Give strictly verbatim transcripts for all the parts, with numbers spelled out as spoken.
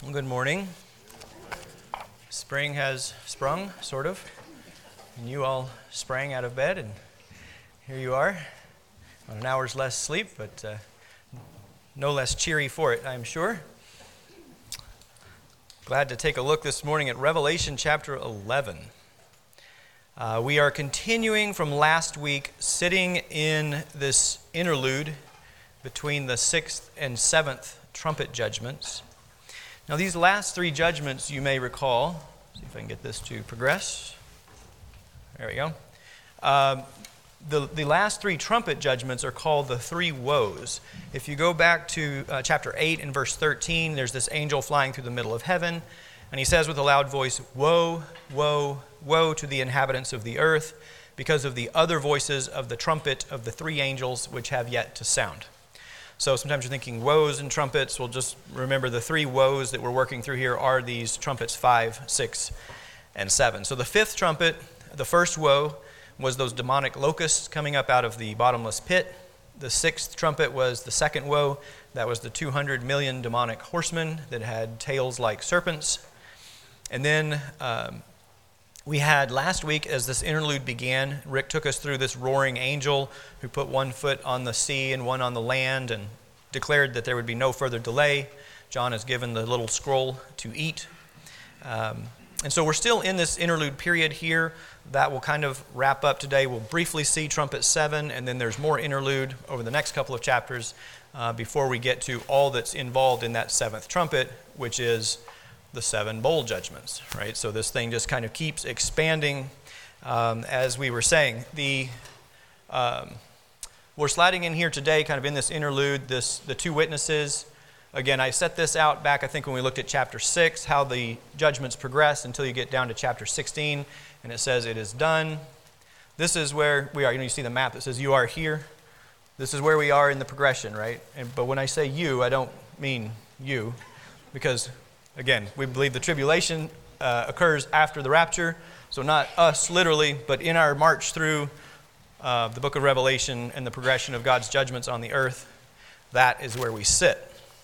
Well, good morning. Spring has sprung, sort of. And you all sprang out of bed, and here you are on an hour's less sleep, but uh, no less cheery for it, I'm sure. Glad to take a look this morning at Revelation chapter eleven. Uh, we are continuing from last week, sitting in this interlude between the sixth and seventh trumpet judgments. Now, these last three judgments, you may recall, see if I can get this to progress. There we go. Um, the, the last three trumpet judgments are called the three woes. If you go back to uh, chapter eight and verse thirteen, there's this angel flying through the middle of heaven, and he says with a loud voice, "Woe, woe, woe to the inhabitants of the earth, because of the other voices of the trumpet of the three angels which have yet to sound." So sometimes you're thinking woes and trumpets. Well, just remember the three woes that we're working through here are these trumpets five, six, and seven. So the fifth trumpet, the first woe, was those demonic locusts coming up out of the bottomless pit. The sixth trumpet was the second woe. That was the two hundred million demonic horsemen that had tails like serpents. And then um, we had last week, as this interlude began, Rick took us through this roaring angel who put one foot on the sea and one on the land and declared that there would be no further delay. John is given the little scroll to eat. Um, and so we're still in this interlude period here. That will kind of wrap up today. We'll briefly see trumpet seven, and then there's more interlude over the next couple of chapters uh, before we get to all that's involved in that seventh trumpet, which is the seven bowl judgments, right? So this thing just kind of keeps expanding, um, as we were saying. The um, we're sliding in here today, kind of in this interlude, this the two witnesses. Again, I set this out back, I think, when we looked at chapter six, how the judgments progress until you get down to chapter sixteen, and it says it is done. This is where we are. You know, you see the map that says you are here. This is where we are in the progression, right? And, but when I say you, I don't mean you, because again, we believe the tribulation uh, occurs after the rapture, so not us literally, but in our march through uh, the book of Revelation and the progression of God's judgments on the earth, that is where we sit.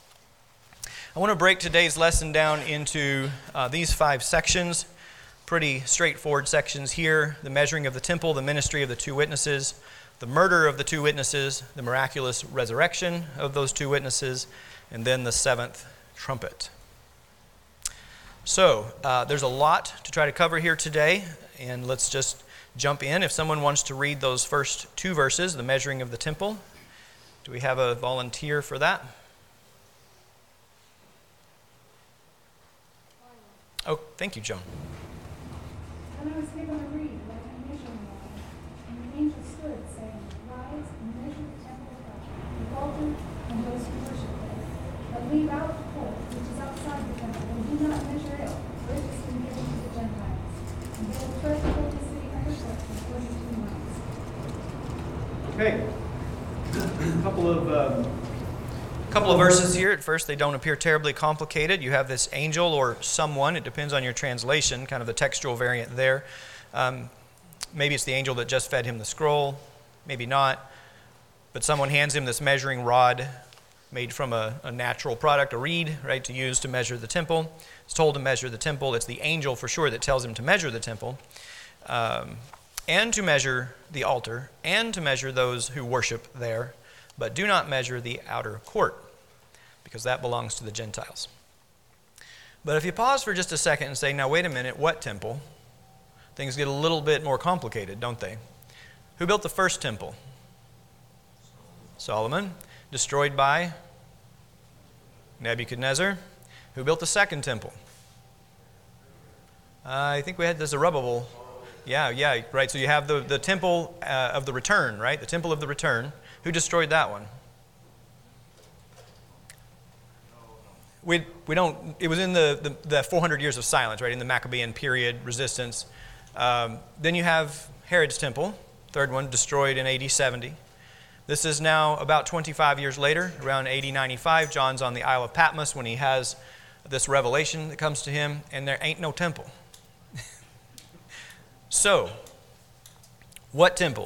I want to break today's lesson down into uh, these five sections, pretty straightforward sections here: the measuring of the temple, the ministry of the two witnesses, the murder of the two witnesses, the miraculous resurrection of those two witnesses, and then the seventh trumpet. So, uh, there's a lot to try to cover here today, and let's just jump in. If someone wants to read those first two verses, the measuring of the temple, do we have a volunteer for that? Oh, thank you, Joan. And I was given a reed like a measuring rod, and the angel stood, saying, "Rise and measure the temple of God, the altar and those who worship there. But leave out the court which is outside the temple, and do not measure it, for it has been given to the Gentiles. And they will tread the holy city underfoot for forty-two months." Okay. A couple of um, couple of verses here. At first, they don't appear terribly complicated. You have this angel or someone. It depends on your translation, kind of the textual variant there. Um, maybe it's the angel that just fed him the scroll. Maybe not. But someone hands him this measuring rod made from a, a natural product, a reed, right, to use to measure the temple. It's told to measure the temple. It's the angel for sure that tells him to measure the temple, um, and to measure the altar, and to measure those who worship there. But do not measure the outer court, because that belongs to the Gentiles. But if you pause for just a second and say, now wait a minute, what temple? Things get a little bit more complicated, don't they? Who built the first temple? Solomon. Destroyed by Nebuchadnezzar. Who built the second temple? Uh, I think we had the Zerubbabel. Yeah, yeah, right. So you have the, the temple uh, of the return, right? The temple of the return. Who destroyed that one? We we don't. It was in the, the, the four hundred years of silence, right? In the Maccabean period, resistance. Um, then you have Herod's temple, third one, destroyed in A D seventy. This is now about twenty-five years later, around A D ninety-five. John's on the Isle of Patmos when he has this revelation that comes to him, and there ain't no temple. So, what temple?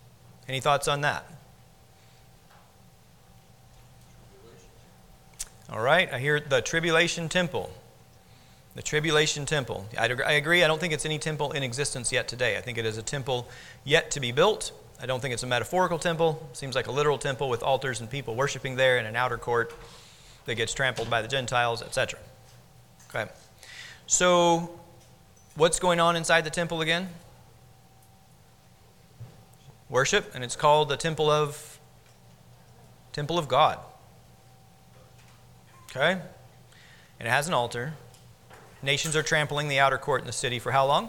Any thoughts on that? All right, I hear the tribulation temple. The tribulation temple. I agree, I don't think it's any temple in existence yet today. I think it is a temple yet to be built. I don't think it's a metaphorical temple. It seems like a literal temple with altars and people worshiping there in an outer court that gets trampled by the Gentiles, et cetera. Okay. So, what's going on inside the temple again? Worship, and it's called the temple of temple of God. Okay? And it has an altar. Nations are trampling the outer court in the city for how long?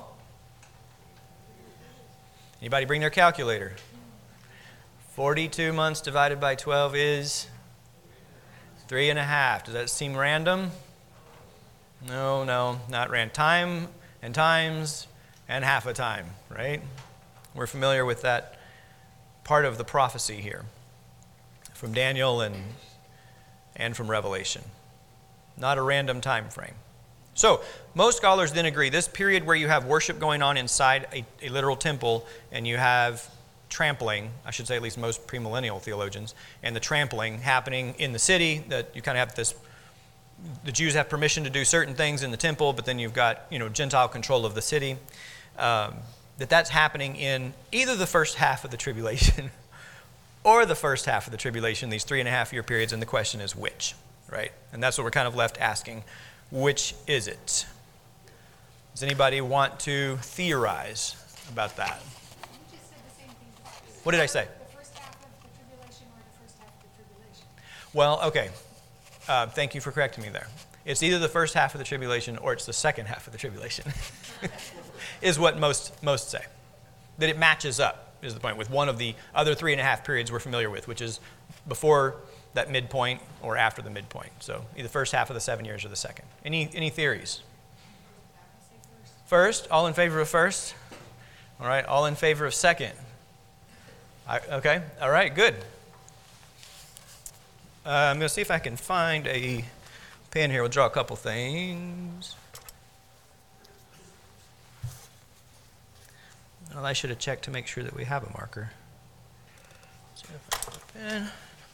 Anybody bring their calculator? forty-two months divided by twelve is three and a half. Does that seem random? No, no, not random. Time and times and half a time, right? We're familiar with that part of the prophecy here from Daniel and, and from Revelation. Not a random time frame. So, most scholars then agree this period where you have worship going on inside a, a literal temple and you have trampling, I should say at least most premillennial theologians, and the trampling happening in the city, that you kind of have this, the Jews have permission to do certain things in the temple, but then you've got, you know, Gentile control of the city, um, that that's happening in either the first half of the tribulation or the first half of the tribulation, these three and a half year periods, and the question is which, right? And that's what we're kind of left asking. Which is it? Does anybody want to theorize about that? You just said the same thing twice. What did I say? The first half of the tribulation or the first half of the tribulation. Well, okay. Uh, thank you for correcting me there. It's either the first half of the tribulation or it's the second half of the tribulation, is what most most say. That it matches up, is the point, with one of the other three and a half periods we're familiar with, which is before that midpoint or after the midpoint. So either the first half of the seven years or the second. Any any theories? First, all in favor of first? All right, all in favor of second? I, okay, all right, good. Uh, I'm going to see if I can find a pen here. We'll draw a couple things. Well, I should have checked to make sure that we have a marker. Let's see if I have a pen.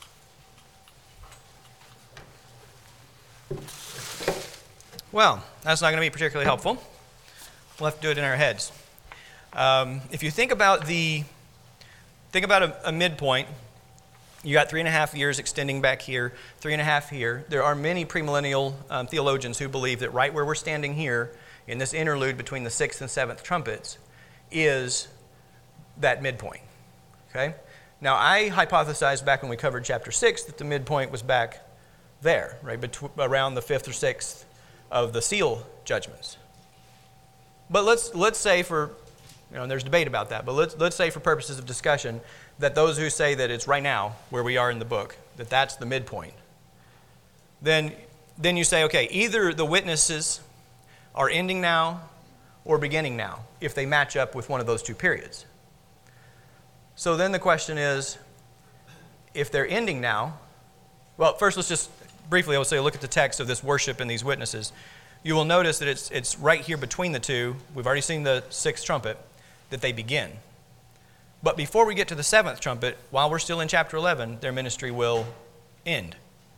Well, that's not going to be particularly helpful. We'll have to do it in our heads. Um, if you think about the, think about a, a midpoint, you got three and a half years extending back here, three and a half here. There are many premillennial um, theologians who believe that right where we're standing here, in this interlude between the sixth and seventh trumpets, is that midpoint. Okay? Now, I hypothesized back when we covered chapter six that the midpoint was back there, right, between, around the fifth or sixth of the seal judgments. But let's let's say for, you know, and there's debate about that, but let's let's say for purposes of discussion that those who say that it's right now where we are in the book, that that's the midpoint. Then then you say, okay, either the witnesses are ending now or beginning now, if they match up with one of those two periods. So then the question is, if they're ending now, well, first let's just briefly, I will say, look at the text of this worship and these witnesses. You will notice that it's it's right here between the two. We've already seen the sixth trumpet, that they begin. But before we get to the seventh trumpet, while we're still in chapter eleven, their ministry will end.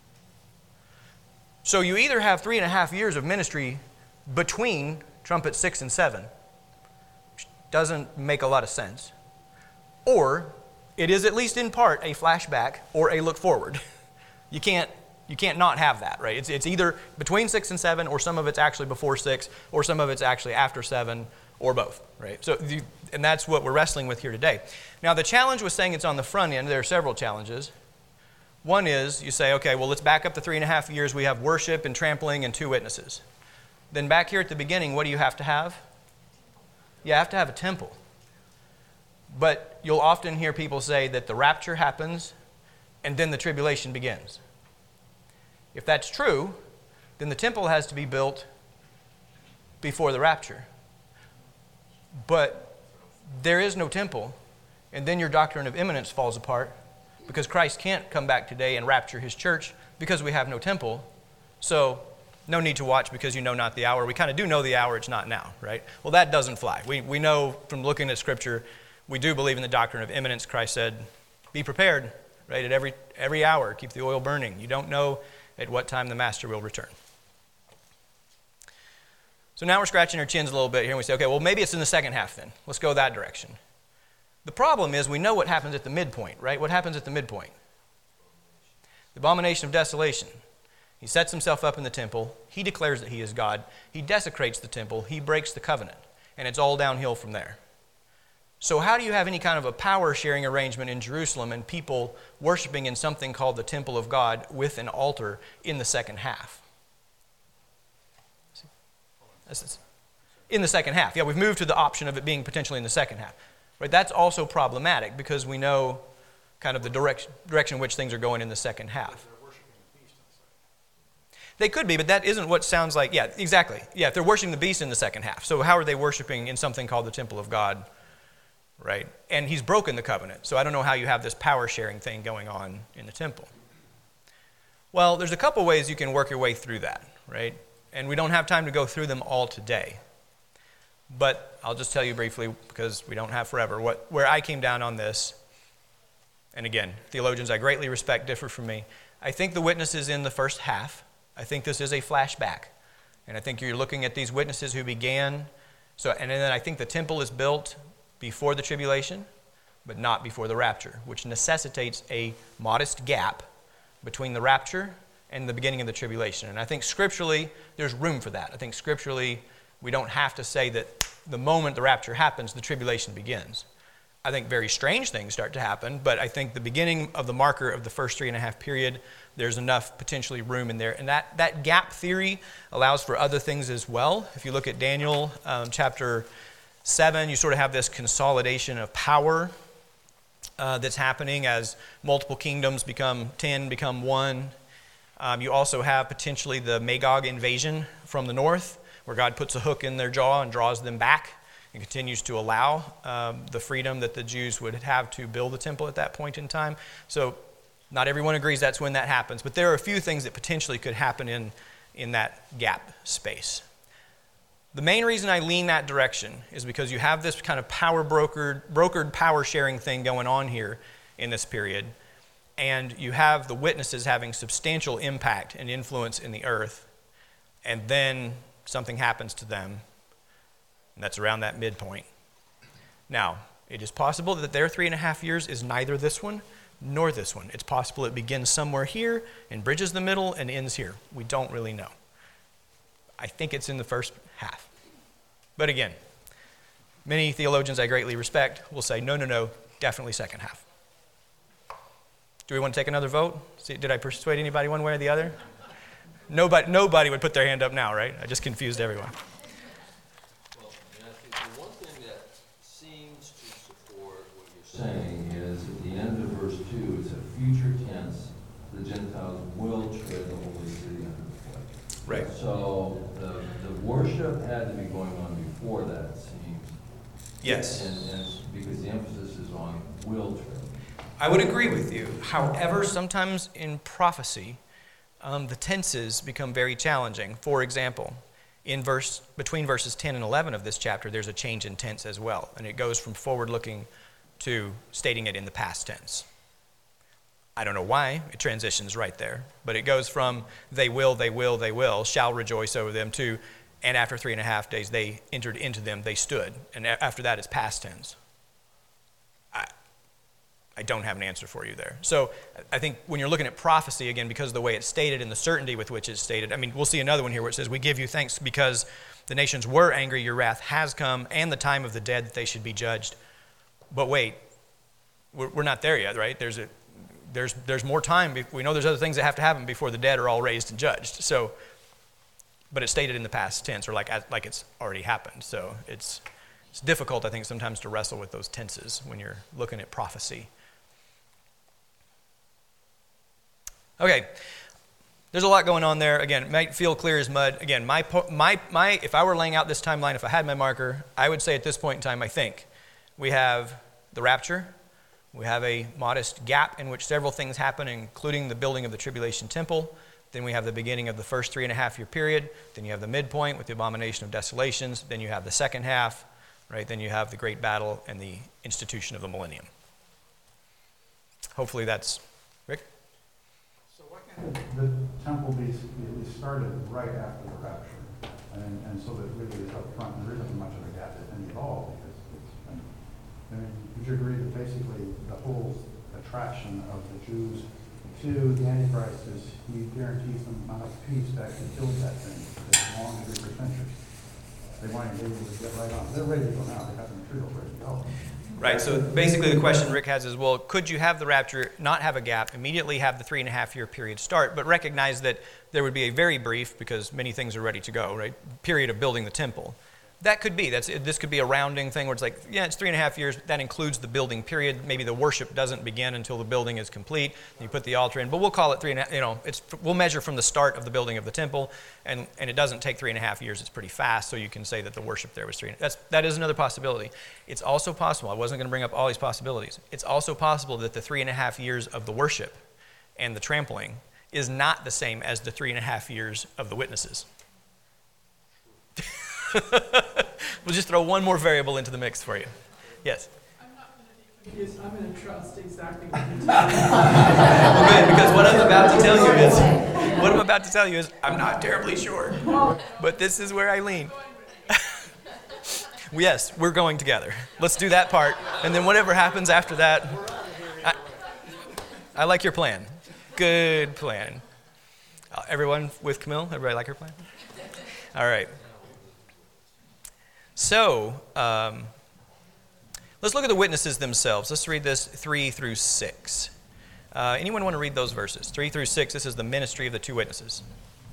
So you either have three and a half years of ministry between trumpet six and seven, which doesn't make a lot of sense, or it is at least in part a flashback or a look forward. You can't You can't not have that, right? It's, it's either between six and seven, or some of it's actually before six, or some of it's actually after seven, or both, right? So, the, and that's what we're wrestling with here today. Now, the challenge with saying it's on the front end, there are several challenges. One is, you say, okay, well, let's back up the three and a half years. We have worship and trampling and two witnesses. Then back here at the beginning, what do you have to have? You have to have a temple. But you'll often hear people say that the rapture happens, and then the tribulation begins. If that's true, then the temple has to be built before the rapture. But there is no temple, and then your doctrine of imminence falls apart, because Christ can't come back today and rapture his church because we have no temple. So no need to watch because you know not the hour. We kind of do know the hour, it's not now, right? Well, that doesn't fly. We we know from looking at Scripture, we do believe in the doctrine of imminence. Christ said, be prepared, right, at every every hour. Keep the oil burning. You don't know at what time the master will return. So now we're scratching our chins a little bit here and we say, okay, well, maybe it's in the second half then. Let's go that direction. The problem is we know what happens at the midpoint, right? What happens at the midpoint? The abomination of desolation. He sets himself up in the temple. He declares that he is God. He desecrates the temple. He breaks the covenant. And it's all downhill from there. So how do you have any kind of a power-sharing arrangement in Jerusalem and people worshiping in something called the temple of God with an altar in the second half? In the second half. Yeah, we've moved to the option of it being potentially in the second half. Right? That's also problematic because we know kind of the direction, direction in which things are going in the second half. They could be, but that isn't what sounds like. Yeah, exactly. Yeah, if they're worshiping the beast in the second half. So how are they worshiping in something called the temple of God? Right? And he's broken the covenant. So I don't know how you have this power-sharing thing going on in the temple. Well, there's a couple ways you can work your way through that, right? And we don't have time to go through them all today. But I'll just tell you briefly, because we don't have forever, what where I came down on this. And again, theologians I greatly respect differ from me. I think the witness is in the first half. I think this is a flashback. And I think you're looking at these witnesses who began. So, and then I think the temple is built before the tribulation, but not before the rapture, which necessitates a modest gap between the rapture and the beginning of the tribulation. And I think scripturally, there's room for that. I think scripturally, we don't have to say that the moment the rapture happens, the tribulation begins. I think very strange things start to happen, but I think the beginning of the marker of the first three and a half period, there's enough potentially room in there. And that, that gap theory allows for other things as well. If you look at Daniel um, chapter seven, you sort of have this consolidation of power uh, that's happening as multiple kingdoms become ten, become one. Um, you also have potentially the Magog invasion from the north, where God puts a hook in their jaw and draws them back and continues to allow um, the freedom that the Jews would have to build the temple at that point in time. So not everyone agrees that's when that happens, but there are a few things that potentially could happen in, in that gap space. The main reason I lean that direction is because you have this kind of power brokered, brokered power sharing thing going on here in this period. And you have the witnesses having substantial impact and influence in the earth, and then something happens to them, and that's around that midpoint. Now, it is possible that their three and a half years is neither this one nor this one. It's possible it begins somewhere here and bridges the middle and ends here. We don't really know. I think it's in the first half. But again, many theologians I greatly respect will say, no, no, no, definitely second half. Do we want to take another vote? See, did I persuade anybody one way or the other? Nobody, nobody would put their hand up now, right? I just confused everyone. Well, and I think the one thing that seems to support what you're saying is at the end of verse two, it's a future tense. The Gentiles will tread the holy city under the foot. Right. So the, the worship had to be going on before that, it seems. Yes. And, and because the emphasis is on will tread. I would agree with you. However, sometimes in prophecy, um, the tenses become very challenging. For example, in verse between verses ten and eleven of this chapter, there's a change in tense as well, and it goes from forward-looking to stating it in the past tense. I don't know why it transitions right there, but it goes from they will, they will, they will, shall rejoice over them to, and after three and a half days they entered into them, they stood, and after that it's past tense. I don't have an answer for you there. So I think when you're looking at prophecy, again, because of the way it's stated and the certainty with which it's stated, I mean, we'll see another one here where it says, we give you thanks because the nations were angry, your wrath has come, and the time of the dead that they should be judged. But wait, we're, we're not there yet, right? There's a, there's, there's more time. We know there's other things that have to happen before the dead are all raised and judged. So, but it's stated in the past tense, or like, like it's already happened. So it's, it's difficult, I think, sometimes to wrestle with those tenses when you're looking at prophecy. Okay, there's a lot going on there. Again, it might feel clear as mud. Again, my, my, my, if I were laying out this timeline, if I had my marker, I would say at this point in time, I think we have the rapture. We have a modest gap in which several things happen, including the building of the tribulation temple. Then we have the beginning of the first three and a half year period. Then you have the midpoint with the abomination of desolations. Then you have the second half, right? Then you have the great battle and the institution of the millennium. Hopefully that's, Rick? The temple will be, is started right after the rapture. And, and so that really is up front, and there isn't much of a gap, if any at all, because it's, I mean, would you agree that basically the whole attraction of the Jews to the Antichrist is he guarantees them amount of peace to actually kill that thing as long as it's centuries. They want to be able to get right on. They're ready to go now. They got the material ready to go. Right, so basically the question Rick has is, well, could you have the rapture, not have a gap, immediately have the three and a half year period start, but recognize that there would be a very brief, because many things are ready to go, right, period of building the temple. That could be. That's this could be a rounding thing where it's like, yeah, it's three and a half years. That includes the building period. Maybe the worship doesn't begin until the building is complete. And you put the altar in, but we'll call it three and a half. You know, it's we'll measure from the start of the building of the temple, and and it doesn't take three and a half years. It's pretty fast, so you can say that the worship there was three. That's that is another possibility. It's also possible. I wasn't going to bring up all these possibilities. It's also possible that the three and a half years of the worship and the trampling is not the same as the three and a half years of the witnesses. We'll just throw one more variable into the mix for you. Yes? I'm not going to be confused. I'm going to trust exactly what you tell me. Well, good, because what I'm about to tell you is, what I'm about to tell you is, I'm not terribly sure. But this is where I lean. Yes, we're going together. Let's do that part. And then whatever happens after that, I, I like your plan. Good plan. Uh, everyone with Camille? Everybody like her plan? All right. So, um, let's look at the witnesses themselves. Let's read this three through six. Uh, anyone want to read those verses? three through six, this is the ministry of the two witnesses.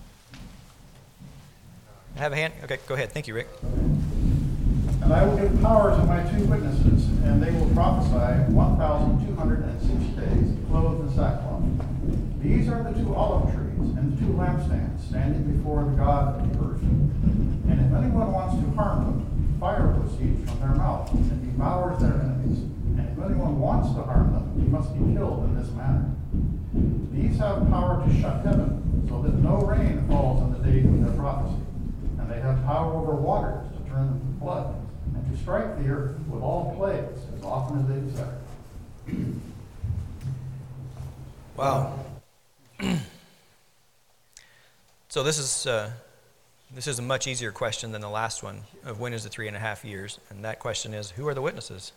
Have a hand? Okay, go ahead. Thank you, Rick. And I will give power to my two witnesses, and they will prophesy one thousand two hundred six days, clothed in sackcloth. These are the two olive trees and the two lampstands standing before the God of the earth. And if anyone wants to harm them, fire proceeds from their mouth and devours their enemies. And if anyone wants to harm them, he must be killed in this manner. These have power to shut heaven, so that no rain falls in the days of their prophecy. And they have power over waters to turn them to blood, and to strike the earth with all plagues as often as they desire. Wow. So this is uh, this is a much easier question than the last one of when is the three and a half years, and that question is, who are the witnesses?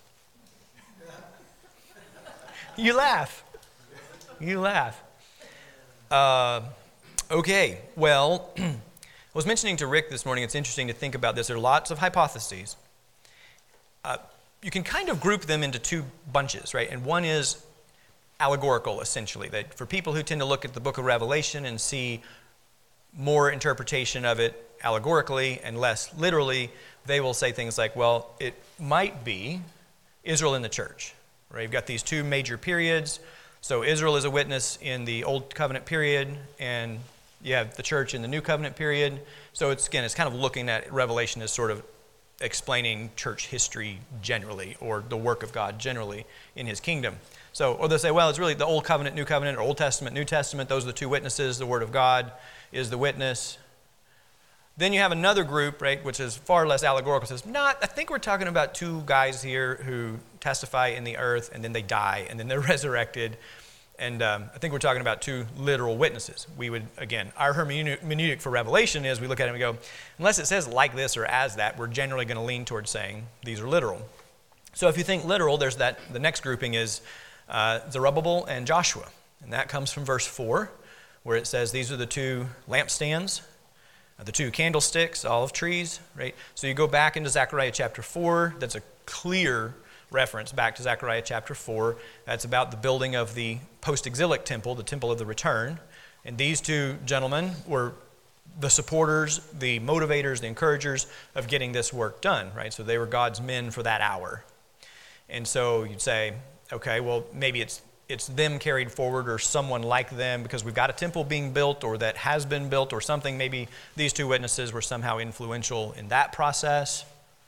You laugh. You laugh. Uh, okay. Well, I was mentioning to Rick this morning. It's interesting to think about this. There are lots of hypotheses. Uh, you can kind of group them into two bunches, right? And one is allegorical, essentially. That for people who tend to look at the book of Revelation and see more interpretation of it allegorically and less literally, they will say things like, well, it might be Israel in the church. Right? You've got these two major periods. So Israel is a witness in the Old Covenant period, and you have the church in the New Covenant period. So it's, again, it's kind of looking at Revelation as sort of explaining church history generally, or the work of God generally in his kingdom. So, or they'll say, well, it's really the Old Covenant, New Covenant, or Old Testament, New Testament. Those are the two witnesses. The Word of God is the witness. Then you have another group, right, which is far less allegorical. Says, not, I think we're talking about two guys here who testify in the earth, and then they die, and then they're resurrected. And um, I think we're talking about two literal witnesses. We would, again, our hermeneutic for Revelation is we look at it and we go, unless it says like this or as that, we're generally going to lean towards saying these are literal. So if you think literal, there's that. The next grouping is uh, Zerubbabel and Joshua. And that comes from verse four, where it says these are the two lampstands, the two candlesticks, olive trees, right? So you go back into Zechariah chapter four. That's a clear reference back to Zechariah chapter four. That's about the building of the post-exilic temple, the temple of the return. And these two gentlemen were the supporters, the motivators, the encouragers of getting this work done, right? So they were God's men for that hour. And so you'd say, okay, well, maybe it's it's them carried forward or someone like them because we've got a temple being built or that has been built or something. Maybe these two witnesses were somehow influential in that process.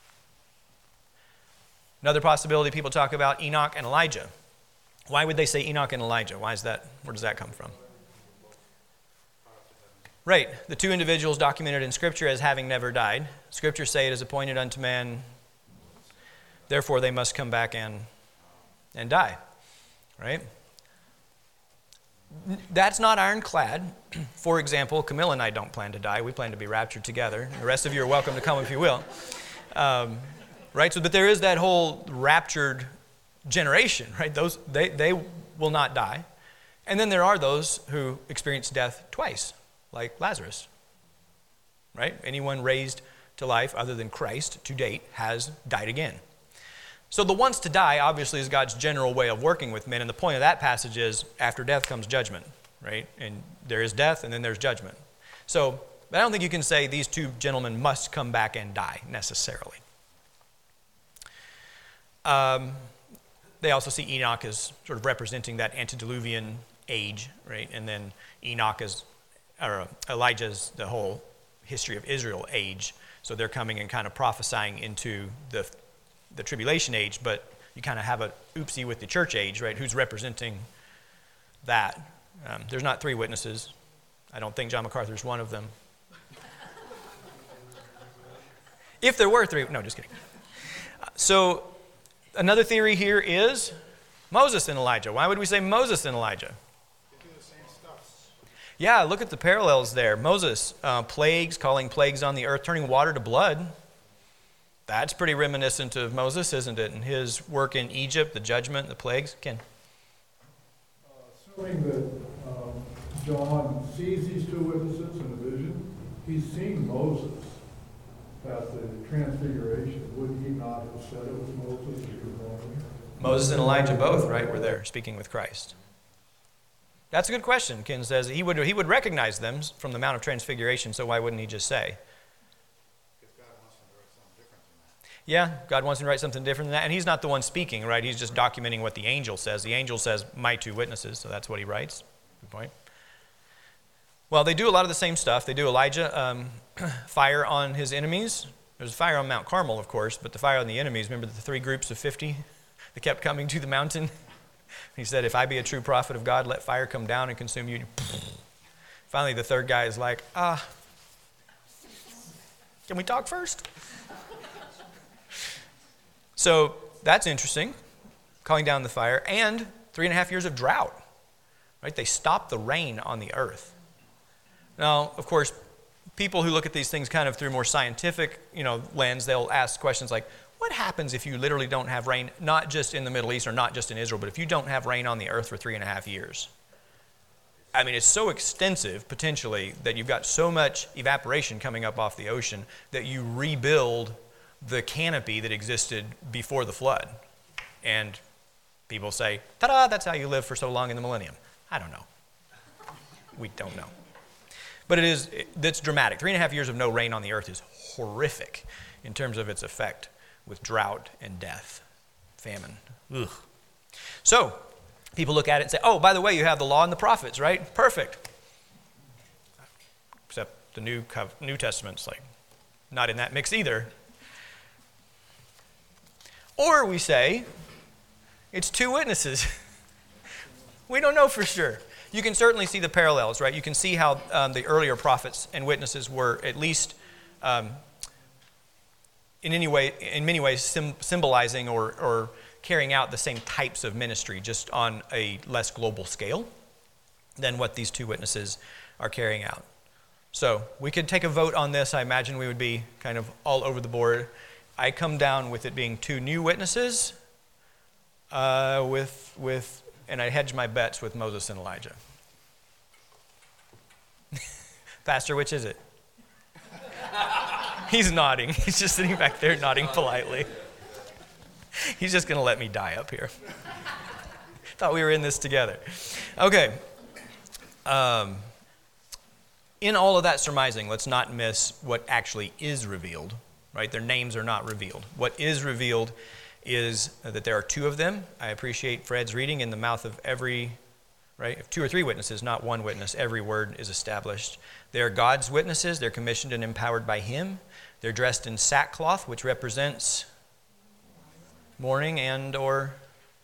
Another possibility, people talk about Enoch and Elijah. Why would they say Enoch and Elijah? Why is that? Where does that come from? Right. The two individuals documented in Scripture as having never died. Scriptures say it is appointed unto man, therefore they must come back and, and die. Right? That's not ironclad. For example, Camilla and I don't plan to die. We plan to be raptured together. The rest of you are welcome to come if you will. Um, right? So, but there is that whole raptured generation, right? Those they they will not die. And then there are those who experience death twice, like Lazarus. Right? Anyone raised to life other than Christ to date has died again. So the once to die obviously is God's general way of working with men, and the point of that passage is after death comes judgment, right? And there is death and then there's judgment. So I don't think you can say these two gentlemen must come back and die necessarily. Um, they also see Enoch as sort of representing that antediluvian age, right? And then Enoch is, or Elijah's the whole history of Israel age. So they're coming and kind of prophesying into the the tribulation age, but you kind of have a oopsie with the church age, right? Who's representing that? Um, there's not three witnesses. I don't think John MacArthur's one of them. If there were three, no, just kidding. So another theory here is Moses and Elijah. Why would we say Moses and Elijah? They do the same stuff. Yeah, look at the parallels there. Moses, uh, plagues, calling plagues on the earth, turning water to blood. That's pretty reminiscent of Moses, isn't it? And his work in Egypt, the judgment, the plagues. Ken? Uh, assuming that um, John sees these two witnesses in a vision, he's seen Moses at the transfiguration. Would he not have said it was Moses if he was wrong? Moses and Elijah both, right, were there speaking with Christ. That's a good question. Ken says he would, he would recognize them from the Mount of Transfiguration, so why wouldn't he just say? Yeah, God wants him to write something different than that. And he's not the one speaking, right? He's just documenting what the angel says. The angel says, my two witnesses, so that's what he writes. Good point. Well, they do a lot of the same stuff. They do Elijah, um, fire on his enemies. There's fire on Mount Carmel, of course, but the fire on the enemies, remember the three groups of fifty that kept coming to the mountain? He said, if I be a true prophet of God, let fire come down and consume you. Finally, the third guy is like, ah, can we talk first? So that's interesting, calling down the fire, and three and a half years of drought, right? They stopped the rain on the earth. Now, of course, people who look at these things kind of through more scientific, you know, lens, they'll ask questions like, what happens if you literally don't have rain, not just in the Middle East or not just in Israel, but if you don't have rain on the earth for three and a half years? I mean, it's so extensive, potentially, that you've got so much evaporation coming up off the ocean that you rebuild the canopy that existed before the flood. And people say, ta-da, that's how you live for so long in the millennium. I don't know. We don't know. But it is, that's dramatic. Three and a half years of no rain on the earth is horrific in terms of its effect with drought and death, famine. Ugh. So, people look at it and say, oh, by the way, you have the law and the prophets, right? Perfect. Except the New, New Testament's like not in that mix either. Or we say, it's two witnesses. We don't know for sure. You can certainly see the parallels, right? You can see how um, the earlier prophets and witnesses were at least um, in any way, in many ways, sim- symbolizing or, or carrying out the same types of ministry, just on a less global scale than what these two witnesses are carrying out. So we could take a vote on this. I imagine we would be kind of all over the board. I come down with it being two new witnesses, uh, with with, and I hedge my bets with Moses and Elijah. Pastor, which is it? He's nodding. He's just sitting back there nodding politely. He's just going to let me die up here. Thought we were in this together. Okay. Um, in all of that surmising, let's not miss what actually is revealed. Right? Their names are not revealed. What is revealed is that there are two of them. I appreciate Fred's reading. In the mouth of every, right? If two or three witnesses, not one witness, every word is established. They are God's witnesses. They're commissioned and empowered by Him. They're dressed in sackcloth, which represents mourning and or,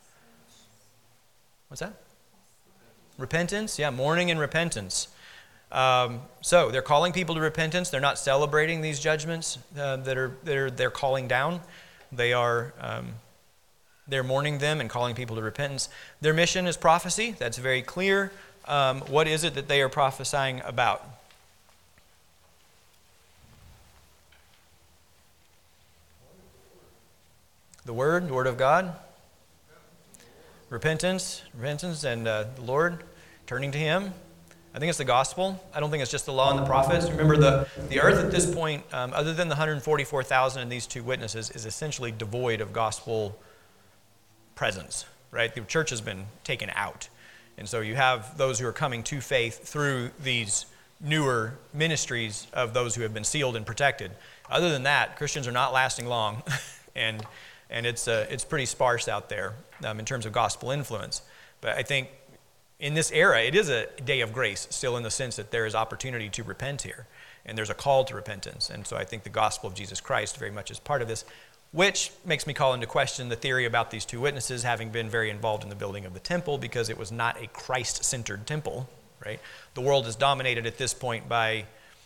what's that? Repentance. Yeah, mourning and repentance. Um, so they're calling people to repentance. They're not celebrating these judgments uh, that are that are they're calling down. They are um, they're mourning them and calling people to repentance. Their mission is prophecy. That's very clear. um, what is it that they are prophesying about? The Word, the Word of God. Repentance, repentance, and uh, the Lord, turning to Him. I think it's the gospel. I don't think it's just the law and the prophets. Remember, the, the earth at this point, um, other than the one hundred forty-four thousand and these two witnesses, is essentially devoid of gospel presence, right? The church has been taken out. And so you have those who are coming to faith through these newer ministries of those who have been sealed and protected. Other than that, Christians are not lasting long, and and it's uh, it's pretty sparse out there um, in terms of gospel influence. But I think in this era, it is a day of grace, still in the sense that there is opportunity to repent here, and there's a call to repentance. And so I think the gospel of Jesus Christ very much is part of this, which makes me call into question the theory about these two witnesses having been very involved in the building of the temple, because it was not a Christ-centered temple, right? The world is dominated at this point by,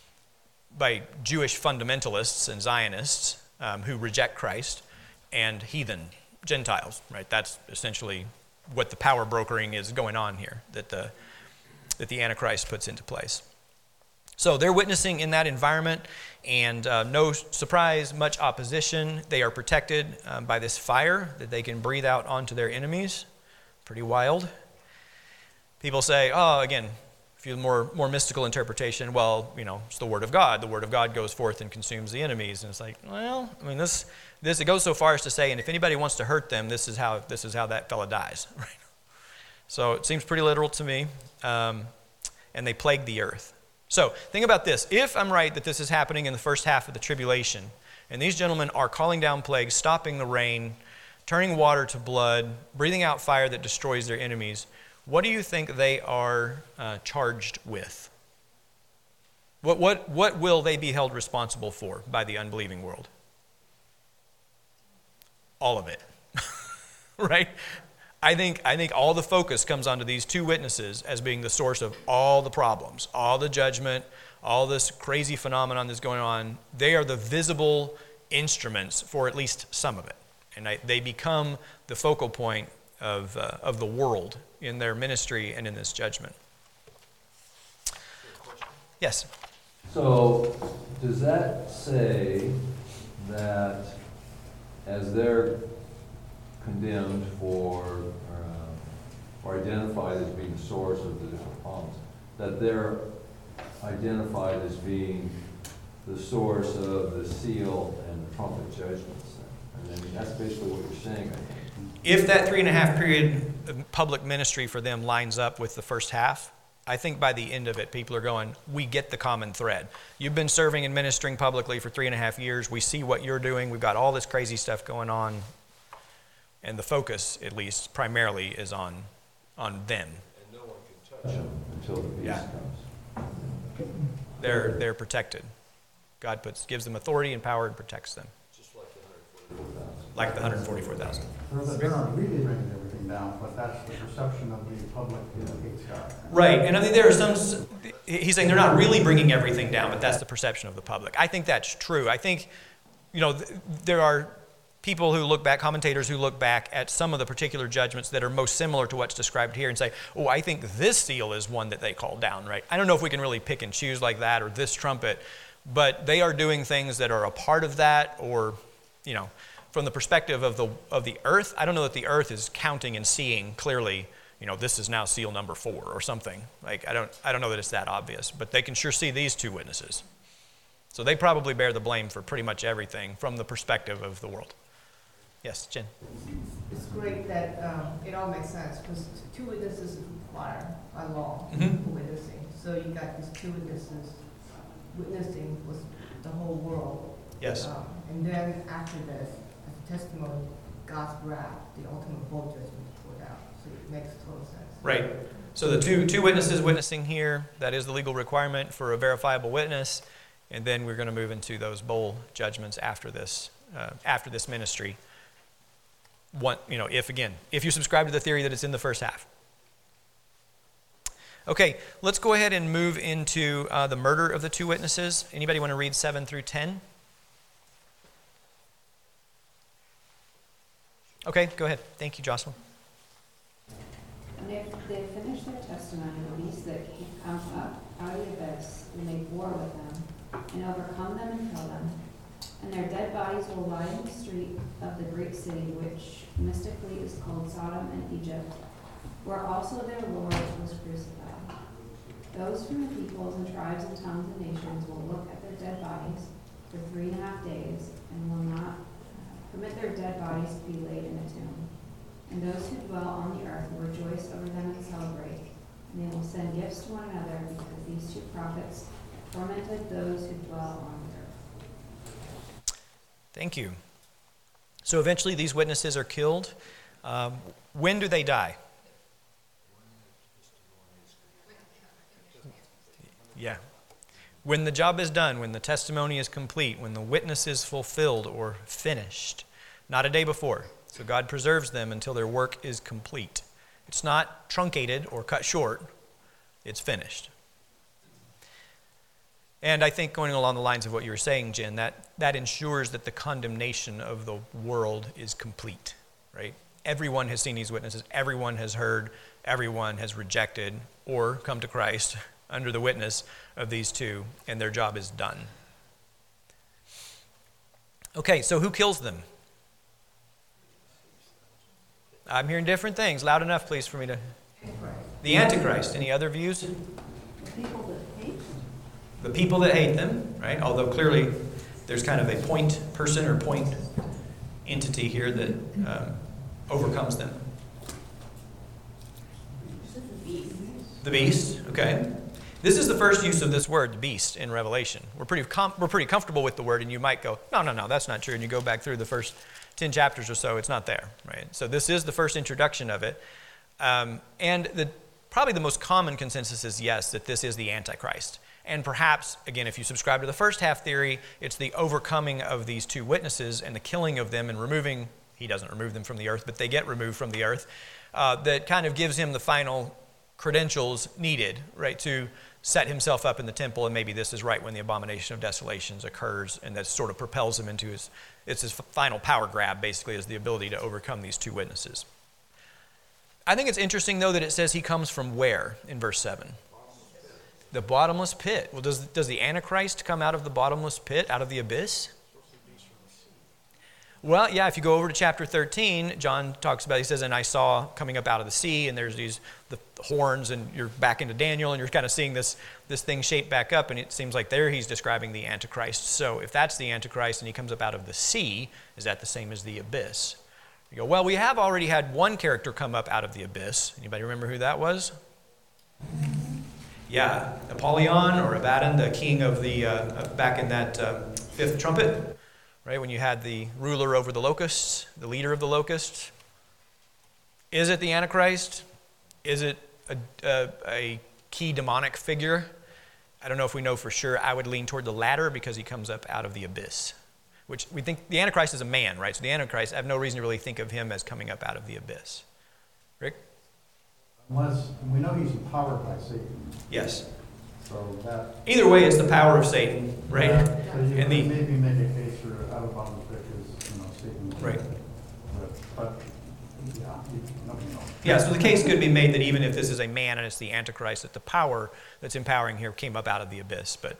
by Jewish fundamentalists and Zionists um, who reject Christ, and heathen Gentiles, right? That's essentially what the power brokering is going on here, that the that the Antichrist puts into place. So they're witnessing in that environment, and uh, no surprise, much opposition. They are protected um, by this fire that they can breathe out onto their enemies. Pretty wild. People say, oh, again, if you more more mystical interpretation, well, you know, it's the Word of God. The Word of God goes forth and consumes the enemies. And it's like, well, I mean, this this it goes so far as to say, and if anybody wants to hurt them, this is how this is how that fella dies. Right? So it seems pretty literal to me. Um, and they plague the earth. So think about this. If I'm right that this is happening in the first half of the tribulation, and these gentlemen are calling down plagues, stopping the rain, turning water to blood, breathing out fire that destroys their enemies, what do you think they are uh, charged with? What, what, what will they be held responsible for by the unbelieving world? All of it, right? I think, I think all the focus comes onto these two witnesses as being the source of all the problems, all the judgment, all this crazy phenomenon that's going on. They are the visible instruments for at least some of it. And I, they become the focal point of, uh, of the world in their ministry and in this judgment. Yes? So, does that say that as they're condemned for, uh, or identified as being the source of the different problems, that they're identified as being the source of the seal and the trumpet judgments? And then that's basically what you're saying, I think. If that three and a half period of public ministry for them lines up with the first half, I think by the end of it, people are going, we get the common thread. You've been serving and ministering publicly for three and a half years. We see what you're doing. We've got all this crazy stuff going on. And the focus, at least, primarily is on, on them. And no one can touch them until the beast Yeah. comes. They're, they're protected. God puts, gives them authority and power and protects them. Just like the one hundred forty-four thousand. Like the one hundred forty-four thousand. They're not- they're not really bringing everything down, but that's the perception of the public in the Big Sky. Right, and I think there are some, he's saying they're not really bringing everything down, but that's the perception of the public. I think that's true. I think, you know, th- there are people who look back, commentators who look back at some of the particular judgments that are most similar to what's described here and say, oh, I think this seal is one that they called down, right? I don't know if we can really pick and choose like that, or this trumpet, but they are doing things that are a part of that, or, you know, from the perspective of the of the earth, I don't know that the earth is counting and seeing clearly, you know, this is now seal number four or something. Like, I don't I don't know that it's that obvious, but they can sure see these two witnesses. So they probably bear the blame for pretty much everything from the perspective of the world. Yes, Jen. It's great that um, it all makes sense, because two witnesses is required by law Mhm. for witnessing. So you got these two witnesses witnessing was the whole world. Yes. Um, and then after this, as a testimony, God's wrath, the ultimate bowl judgment is poured out. So it makes total sense. Right. So the two two witnesses witnessing here, that is the legal requirement for a verifiable witness, and then we're going to move into those bowl judgments after this uh, after this ministry. One, you know, if again, if you subscribe to the theory that it's in the first half. Okay, let's go ahead and move into uh, the murder of the two witnesses. Anybody want to read seven through ten? Okay, go ahead. Thank you, Jocelyn. And if they finish their testimony, the beast and overcome them and kill them. And their dead bodies will lie in the street of the great city, which mystically is called Sodom and Egypt, where also their Lord was crucified. Those from the peoples and tribes and tongues and nations will look at their dead bodies for three and a half days and will not permit their dead bodies to be laid in a tomb. And those who dwell on the earth will rejoice over them and celebrate, and they will send gifts to one another, because these two prophets tormented those who dwell on the earth. Thank you. So eventually these witnesses are killed. Um, when do they die? Yeah. When the job is done, when the testimony is complete, when the witness is fulfilled or finished. Not a day before. So God preserves them until their work is complete. It's not truncated or cut short. It's finished. And I think going along the lines of what you were saying, Jen, that, that ensures that the condemnation of the world is complete, right? Everyone has seen these witnesses. Everyone has heard. Everyone has rejected or come to Christ under the witness of these two, and their job is done. Okay, so who kills them? I'm hearing different things. Loud enough, please, for me to... The Antichrist. Any other views? The people that hate them. The people that hate them, right? Although clearly there's kind of a point person or point entity here that um, overcomes them. The beast, okay. This is the first use of this word, beast, in Revelation. We're pretty com- we're pretty comfortable with the word, and you might go, no, no, no, that's not true. And you go back through the first ten chapters or so, it's not there, right? So this is the first introduction of it. Um, and the probably the most common consensus is yes, that this is the Antichrist. And perhaps, again, if you subscribe to the first half theory, it's the overcoming of these two witnesses and the killing of them and removing, he doesn't remove them from the earth, but they get removed from the earth, uh, that kind of gives him the final credentials needed, right, to set himself up in the temple. And maybe this is right when the abomination of desolations occurs, and that sort of propels him into his, it's his final power grab, basically, is the ability to overcome these two witnesses. I think it's interesting, though, that it says he comes from where in verse seven? The bottomless pit. Well, does, does the Antichrist come out of the bottomless pit, out of the abyss? Well, yeah, if you go over to chapter thirteen, John talks about, he says, and I saw coming up out of the sea, and there's these the horns, and you're back into Daniel, and you're kind of seeing this, this thing shape back up, and it seems like there he's describing the Antichrist. So if that's the Antichrist and he comes up out of the sea, is that the same as the abyss? You go, well, we have already had one character come up out of the abyss. Anybody remember who that was? Yeah, Apollyon or Abaddon, the king of the, uh, back in that uh, fifth trumpet, right? When you had the ruler over the locusts, the leader of the locusts. Is it the Antichrist? Is it a, a, a key demonic figure? I don't know if we know for sure. I would lean toward the latter because he comes up out of the abyss, which we think the Antichrist is a man, right? So the Antichrist, I have no reason to really think of him as coming up out of the abyss. Rick? Unless, we know he's empowered by Satan, Yes. so that. Either way, it's the power of Satan, right? Yeah, so you And could the- maybe make a case for out of bounds because, you know, Satan. Right. But, but, yeah, you, nobody knows. Yeah, so the case could be made that even if this is a man and it's the Antichrist, that the power that's empowering here came up out of the abyss. But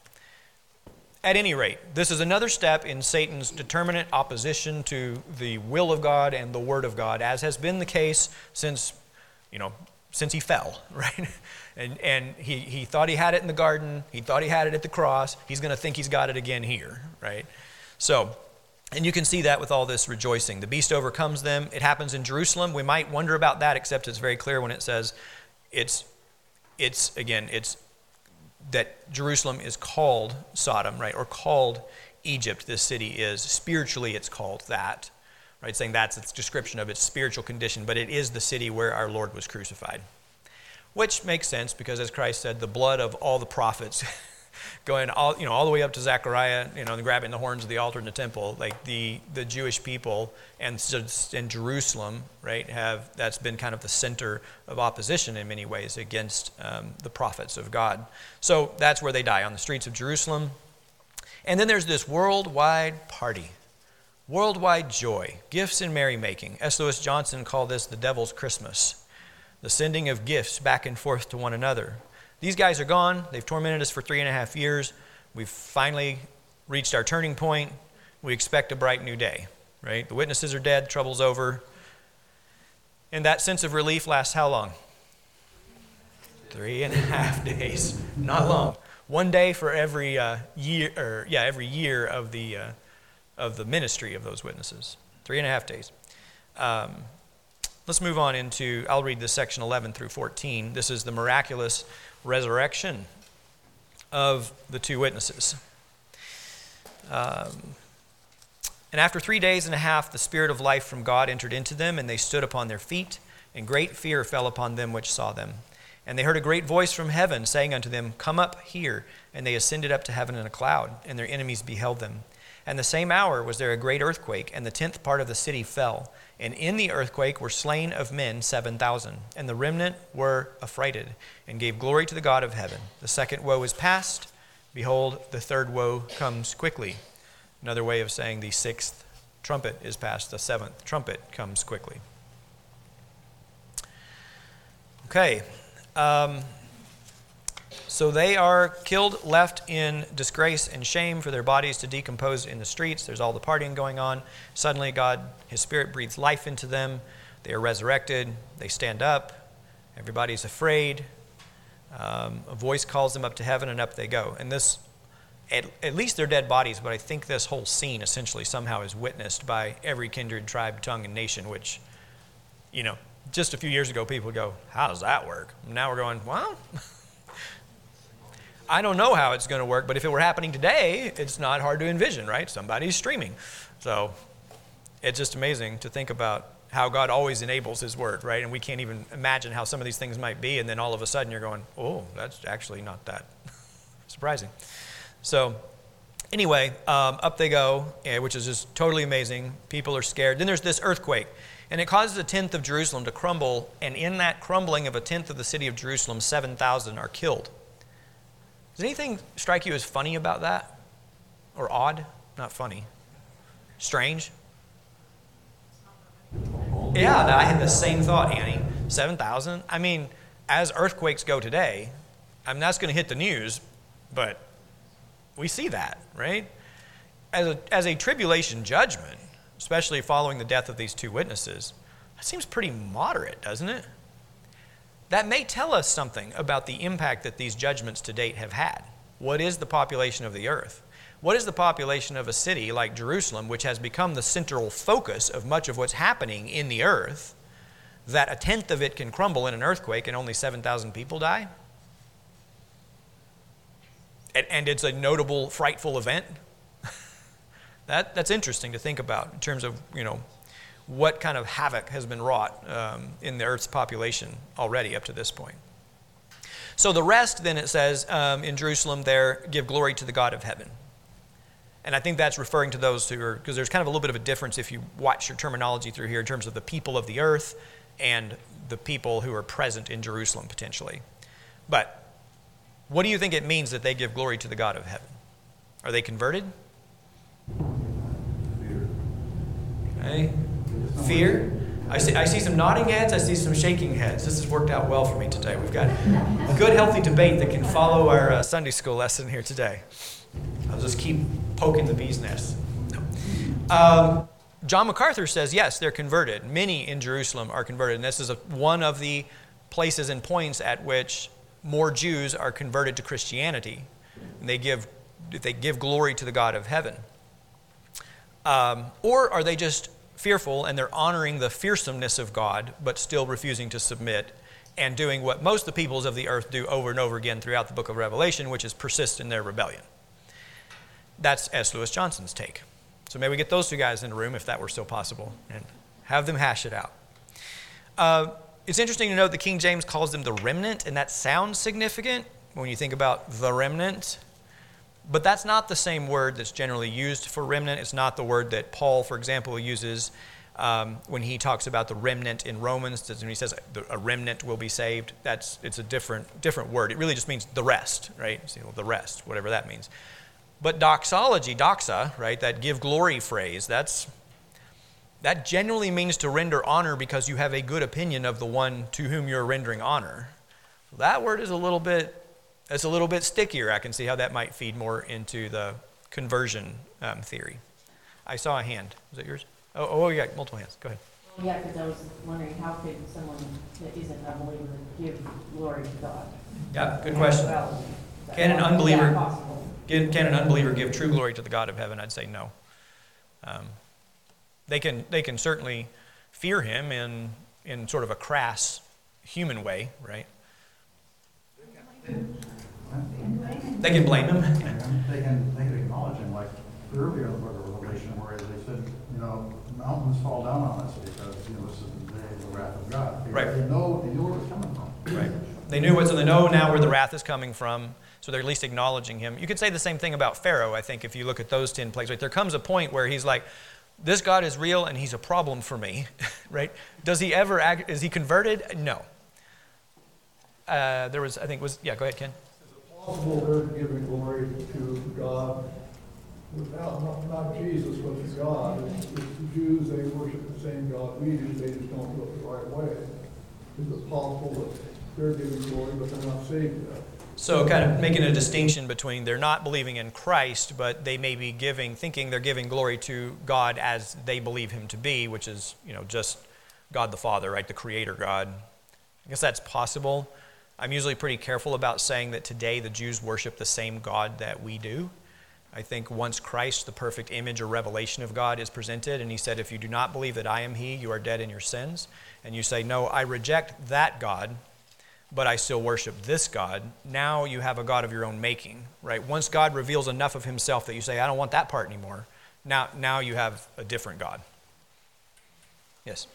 at any rate, this is another step in Satan's determinate opposition to the will of God and the Word of God, as has been the case since, you know, since he fell, right? And and he, he thought he had it in the garden. He thought he had it at the cross. He's going to think he's got it again here, right? So, and you can see that with all this rejoicing. The beast overcomes them. It happens in Jerusalem. We might wonder about that, except it's very clear when it says it's, it's again, it's that Jerusalem is called Sodom, right? Or called Egypt, this city is. Spiritually, it's called that, right? Saying that's its description of its spiritual condition, but it is the city where our Lord was crucified. Which makes sense because, as Christ said, the blood of all the prophets going all, you know, all the way up to Zechariah, you know, grabbing the horns of the altar in the temple, like the, the Jewish people and, and Jerusalem, right, have, that's been kind of the center of opposition in many ways against um, the prophets of God. So that's where they die, on the streets of Jerusalem. And then there's this worldwide party, worldwide joy, gifts and merrymaking. S. Lewis Johnson called this the devil's Christmas, the sending of gifts back and forth to one another. These guys are gone. They've tormented us for three and a half years. We've finally reached our turning point. We expect a bright new day, right? The witnesses are dead, trouble's over. And that sense of relief lasts how long? Three and a half days. Not long. One day for every uh, year, or yeah, every year of the uh, of the ministry of those witnesses. Three and a half days. Um, let's move on into. I'll read this section eleven through fourteen. This is the miraculous resurrection of the two witnesses. Um, and after three days and a half, the Spirit of life from God entered into them, and they stood upon their feet, and great fear fell upon them which saw them. And they heard a great voice from heaven, saying unto them, Come up here. And they ascended up to heaven in a cloud, and their enemies beheld them. And the same hour was there a great earthquake, and the tenth part of the city fell. And in the earthquake were slain of men seven thousand. And the remnant were affrighted, and gave glory to the God of heaven. The second woe is past. Behold, the third woe comes quickly. Another way of saying the sixth trumpet is past. The seventh trumpet comes quickly. Okay. Um, so they are killed, left in disgrace and shame for their bodies to decompose in the streets. There's all the partying going on. Suddenly God, His Spirit breathes life into them. They are resurrected. They stand up. Everybody's afraid. Um, a voice calls them up to heaven, and up they go. And this, at, at least they're dead bodies, but I think this whole scene essentially somehow is witnessed by every kindred, tribe, tongue, and nation, which, you know, just a few years ago, people would go, how does that work? And now we're going, well, I don't know how it's going to work, but if it were happening today, it's not hard to envision, right? Somebody's streaming. So it's just amazing to think about how God always enables His word, right? And we can't even imagine how some of these things might be, and then all of a sudden you're going, oh, that's actually not that surprising. So anyway, um, up they go, which is just totally amazing. People are scared. Then there's this earthquake. And it causes a tenth of Jerusalem to crumble, and in that crumbling of a tenth of the city of Jerusalem, seven thousand are killed. Does anything strike you as funny about that? Or odd? Not funny. Strange? Yeah, I had the same thought, Annie. seven thousand? I mean, as earthquakes go today, I mean, that's going to hit the news, but we see that, right? As a, as a tribulation judgment, especially following the death of these two witnesses, that seems pretty moderate, doesn't it? That may tell us something about the impact that these judgments to date have had. What is the population of the earth? What is the population of a city like Jerusalem, which has become the central focus of much of what's happening in the earth, that a tenth of it can crumble in an earthquake and only seven thousand people die? And, and it's a notable, frightful event? That, that's interesting to think about in terms of, you know, what kind of havoc has been wrought um, in the earth's population already up to this point. So the rest, then it says, um, in Jerusalem there, give glory to the God of heaven. And I think that's referring to those who are, because there's kind of a little bit of a difference if you watch your terminology through here in terms of the people of the earth and the people who are present in Jerusalem potentially. But what do you think it means that they give glory to the God of heaven? Are they converted? Okay. Fear. I see, I see some nodding heads. I see some shaking heads. This has worked out well for me today. We've got a good, healthy debate that can follow our uh, Sunday school lesson here today. I'll just keep poking the bee's nest. No. Um, John MacArthur says, yes, they're converted. Many in Jerusalem are converted. And this is a, one of the places and points at which more Jews are converted to Christianity. And they give, they give glory to the God of heaven. Um, or are they just fearful and they're honoring the fearsomeness of God, but still refusing to submit and doing what most of the peoples of the earth do over and over again throughout the book of Revelation, which is persist in their rebellion? That's S. Lewis Johnson's take. So maybe we get those two guys in a room, if that were still possible, and have them hash it out. Uh, it's interesting to note that King James calls them the remnant, and that sounds significant when you think about the remnant. But that's not the same word that's generally used for remnant. It's not the word that Paul, for example, uses um, when he talks about the remnant in Romans. When he says a remnant will be saved, that's it's a different different word. It really just means the rest, right? So, the rest, whatever that means. But doxology, doxa, right, that give glory phrase, that's that generally means to render honor because you have a good opinion of the one to whom you're rendering honor. So that word is a little bit That's a little bit stickier. I can see how that might feed more into the conversion um, theory. I saw a hand. Was that yours? Oh, oh, you got multiple hands. Go ahead. Yeah, because I was wondering, how could someone that isn't a believer give glory to God? Yeah, good question. Well, Can an is that unbeliever possible? can, can an unbeliever give true glory to the God of heaven? I'd say no. Um, they can they can certainly fear him in in sort of a crass human way, right? They can blame him. They can, they can acknowledge him, like earlier in the book of Revelation, where they said, you know, mountains fall down on us because, you know, this is the day of the wrath of God. They, Right. They know, they knew where it was coming from. Right. They knew what, so they know now where the wrath is coming from, so they're at least acknowledging him. You could say the same thing about Pharaoh, I think, if you look at those ten plagues. Right? There comes a point where he's like, this God is real and he's a problem for me, right? Does he ever act, is he converted? No. Uh, there was, I think, was, yeah, go ahead, Ken. Is it possible they're giving glory to God without, not, not Jesus, but to God? It's, it's the Jews, they worship the same God we do, they just don't do it the right way. Is it possible that they're giving glory, but they're not saved yet? So kind of making a distinction between they're not believing in Christ, but they may be giving, thinking they're giving glory to God as they believe him to be, which is, you know, just God the Father, right? The Creator God. I guess that's possible. I'm usually pretty careful about saying that today the Jews worship the same God that we do. I think once Christ, the perfect image or revelation of God, is presented, and he said, if you do not believe that I am he, you are dead in your sins, and you say, no, I reject that God, but I still worship this God, now you have a God of your own making, right? Once God reveals enough of himself that you say, I don't want that part anymore, now, now you have a different God. Yes?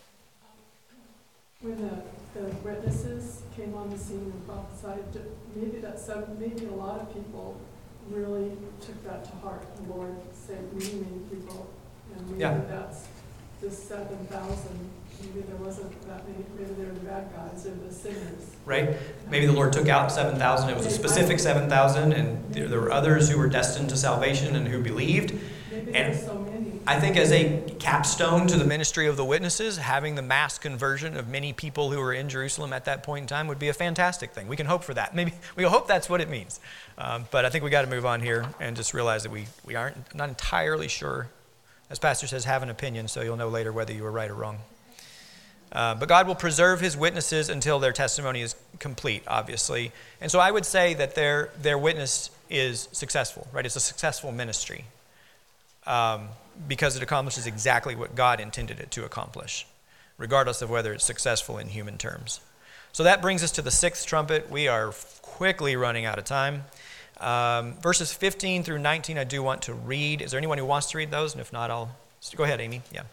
When the, the witnesses came on the scene and prophesied, maybe that some, maybe a lot of people really took that to heart. The Lord saved many, many people, and maybe Yeah. that's the seven thousand. Maybe there wasn't that many. Maybe they were the bad guys or the sinners. Right? Maybe the Lord took out seven thousand. It was a specific seven thousand, and there, there were others who were destined to salvation and who believed. Maybe And there's so many. I think as a capstone to the ministry of the witnesses, having the mass conversion of many people who were in Jerusalem at that point in time would be a fantastic thing. We can hope for that. Maybe we hope that's what it means. Um, but I think we got to move on here and just realize that we, we aren't not entirely sure. As Pastor says, have an opinion, so you'll know later whether you were right or wrong. Uh, but God will preserve his witnesses until their testimony is complete, obviously. And so I would say that their their witness is successful, right? It's a successful ministry. Um, because it accomplishes exactly what God intended it to accomplish, regardless of whether it's successful in human terms. So that brings us to the sixth trumpet. We are quickly running out of time. Um, verses fifteen through nineteen I do want to read. Is there anyone who wants to read those? And if not, I'll... Go ahead, Amy. Yeah.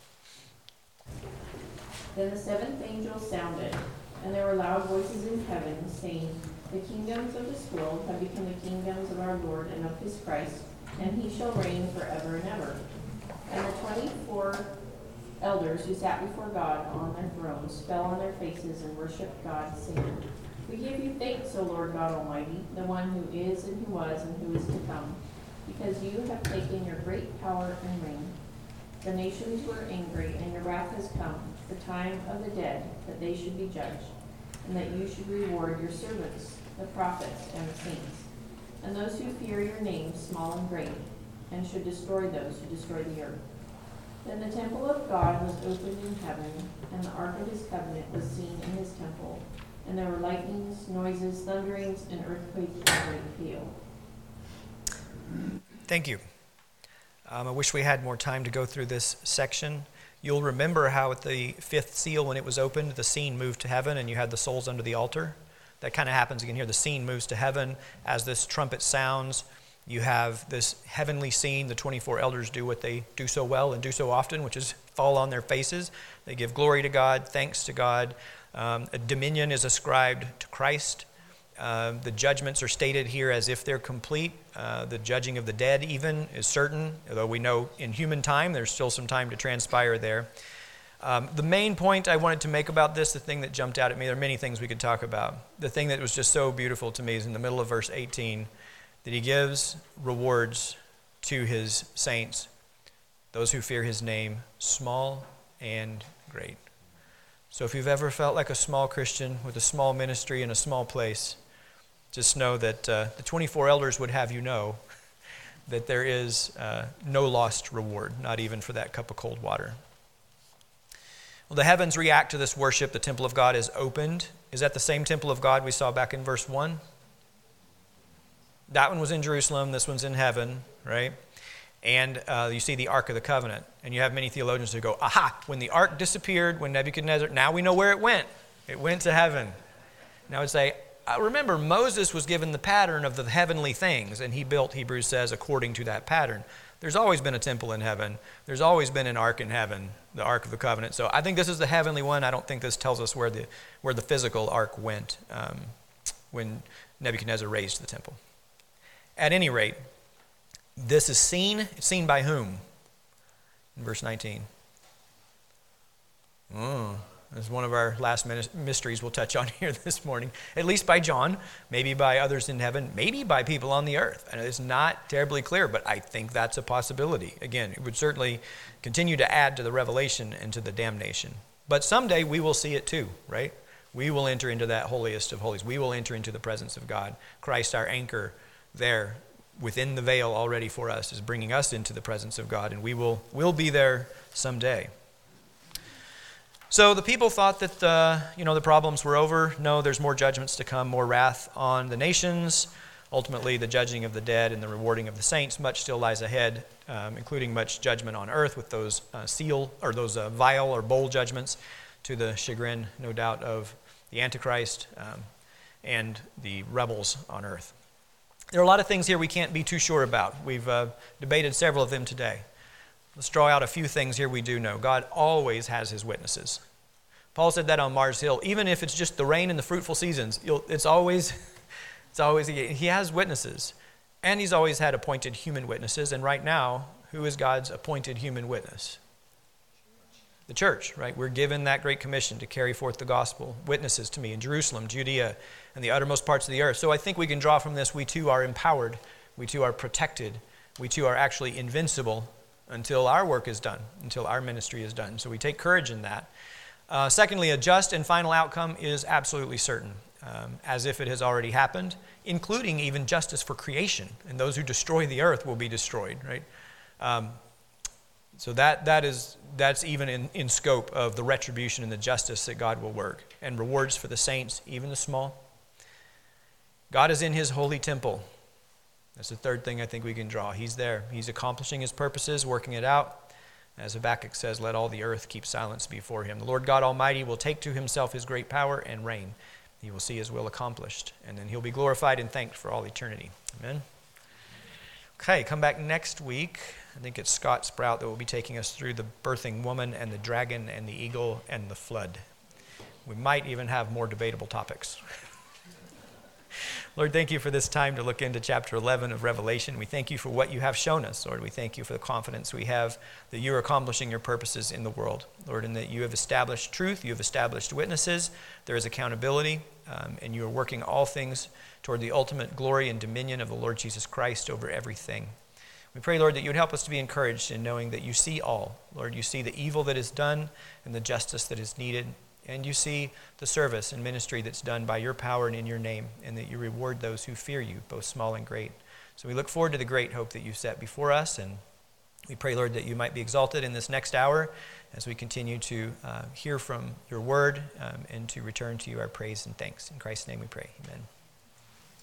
Then the seventh angel sounded, and there were loud voices in heaven, saying, the kingdoms of this world have become the kingdoms of our Lord and of his Christ, and he shall reign forever and ever. And the twenty-four elders who sat before God on their thrones fell on their faces and worshipped God, saying, we give you thanks, O Lord God Almighty, the one who is and who was and who is to come, because you have taken your great power and reign. The nations were angry, and your wrath has come, the time of the dead, that they should be judged, and that you should reward your servants, the prophets and the saints, and those who fear your name, small and great, and should destroy those who destroy the earth. Then the temple of God was opened in heaven, and the ark of his covenant was seen in his temple, and there were lightnings, noises, thunderings, and earthquakes and great hail. Thank you. Um, I wish we had more time to go through this section. You'll remember how at the fifth seal, when it was opened, the scene moved to heaven, and you had the souls under the altar. That kind of happens again here. The scene moves to heaven as this trumpet sounds. You have this heavenly scene. The twenty-four elders do what they do so well and do so often, which is fall on their faces. They give glory to God, thanks to God. Um, a dominion is ascribed to Christ. Uh, the judgments are stated here as if they're complete. Uh, the judging of the dead even is certain, although we know in human time there's still some time to transpire there. Um, the main point I wanted to make about this, the thing that jumped out at me, there are many things we could talk about. The thing that was just so beautiful to me is in the middle of verse eighteen, that he gives rewards to his saints, those who fear his name, small and great. So if you've ever felt like a small Christian with a small ministry in a small place, just know that uh, the twenty-four elders would have you know that there is uh, no lost reward, not even for that cup of cold water. Well, the heavens react to this worship. The temple of God is opened. Is that the same temple of God we saw back in verse one? That one was in Jerusalem. This one's in heaven, right? And uh, you see the Ark of the Covenant. And you have many theologians who go, aha, when the Ark disappeared, when Nebuchadnezzar, now we know where it went. It went to heaven. Now I would say, uh, remember, Moses was given the pattern of the heavenly things, and he built, Hebrews says, according to that pattern. There's always been a temple in heaven. There's always been an ark in heaven, the Ark of the Covenant. So I think this is the heavenly one. I don't think this tells us where the where the physical ark went um, when Nebuchadnezzar raised the temple. At any rate, this is seen. It's seen by whom? In verse nineteen. Oh, this is one of our last mysteries we'll touch on here this morning. At least by John, maybe by others in heaven, maybe by people on the earth. And it's not terribly clear, but I think that's a possibility. Again, it would certainly continue to add to the revelation and to the damnation. But someday we will see it too, right? We will enter into that holiest of holies. We will enter into the presence of God. Christ, our anchor there within the veil already for us, is bringing us into the presence of God, and we will will be there someday. So the people thought that uh, you know the problems were over. No, there's more judgments to come, more wrath on the nations. Ultimately, the judging of the dead and the rewarding of the saints. Much still lies ahead, um, including much judgment on earth with those uh, seal or those uh, vial or bowl judgments, to the chagrin, no doubt, of the Antichrist um, and the rebels on earth. There are a lot of things here we can't be too sure about. We've uh, debated several of them today. Let's draw out a few things here we do know. God always has his witnesses. Paul said that on Mars Hill. Even if it's just the rain and the fruitful seasons, you'll, it's always, it's always, he has witnesses. And he's always had appointed human witnesses. And right now, who is God's appointed human witness? The church, right? We're given that great commission to carry forth the gospel. Witnesses to me in Jerusalem, Judea, and the uttermost parts of the earth. So I think we can draw from this, we too are empowered. We too are protected. We too are actually invincible until our work is done, until our ministry is done. So we take courage in that. Uh, secondly, a just and final outcome is absolutely certain, um, as if it has already happened, including even justice for creation. And those who destroy the earth will be destroyed, right? Um, so that that is that's even in, in scope of the retribution and the justice that God will work, and rewards for the saints, even the small. God is in his holy temple. That's the third thing I think we can draw. He's there. He's accomplishing his purposes, working it out. As Habakkuk says, let all the earth keep silence before him. The Lord God Almighty will take to himself his great power and reign. He will see his will accomplished, and then he'll be glorified and thanked for all eternity. Amen. Okay, come back next week. I think it's Scott Sprout that will be taking us through the birthing woman and the dragon and the eagle and the flood. We might even have more debatable topics. Lord, thank you for this time to look into chapter eleven of Revelation. We thank you for what you have shown us, Lord. We thank you for the confidence we have that you are accomplishing your purposes in the world, Lord, and that you have established truth, you have established witnesses, there is accountability, um, and you are working all things toward the ultimate glory and dominion of the Lord Jesus Christ over everything. We pray, Lord, that you would help us to be encouraged in knowing that you see all. Lord, you see the evil that is done and the justice that is needed. And you see the service and ministry that's done by your power and in your name, and that you reward those who fear you, both small and great. So we look forward to the great hope that you've set before us, and we pray, Lord, that you might be exalted in this next hour as we continue to uh, hear from your word um, and to return to you our praise and thanks. In Christ's name we pray. Amen.